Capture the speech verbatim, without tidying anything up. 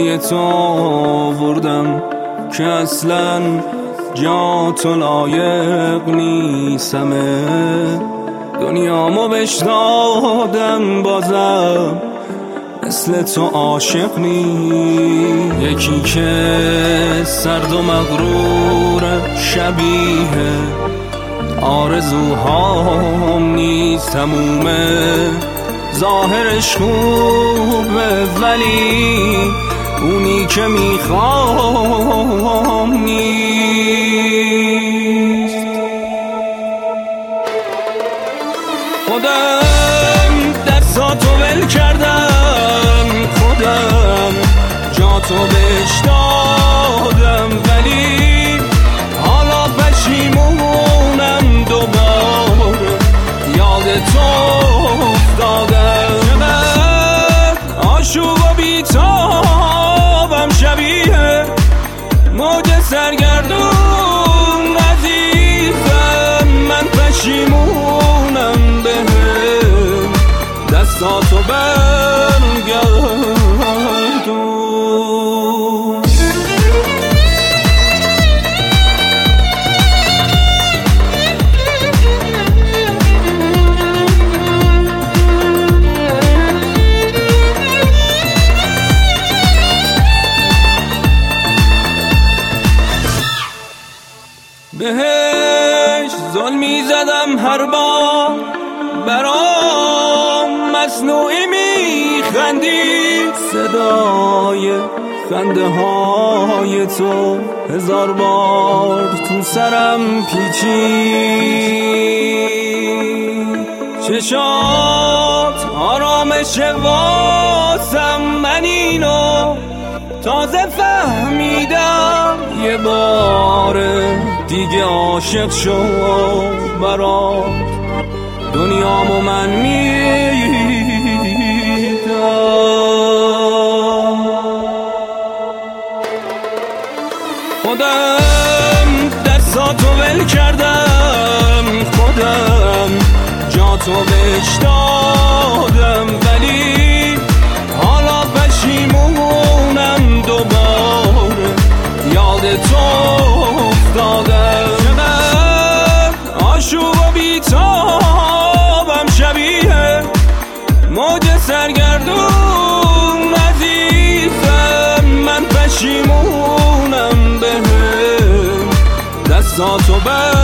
پای تو آوردم که اصلا جا تو لایق نیستمه. دنیامو بهش دادم بازم مثل تو عاشق نی. یکی که سرد و مغرور شبیه آرزوهام نیست، تمومه ظاهرش خوبه ولی اونی که میخوام نیست. خودم دستاتو ول کردم، خودم جاتو بهش دادم ولی حالا پشیمونم دوباره یاد تو افتادم. آشوب و بیتابم شبیه موج سرگردون عزیزم، من پشیمونم بهم دستاتو برگردون. بهش ظلمی زدم هر بار، برام مصنوعی میخندی، صدای خنده های تو هزار بار تو سرم پیچید. چشات آرامش واسم، من اینو تازه فهمیدم، یه بار دیگه عاشق شو برات دنیامو من میدم. خودم دستاتو ول کردم، خودم جاتو بهش دادم ولی حالا پشیمونم دوباره یاد تو افتادم. آشوب و بیتابم شبیه موج سرگردون عزیزم، من پشیمونم بهم دستاتو بر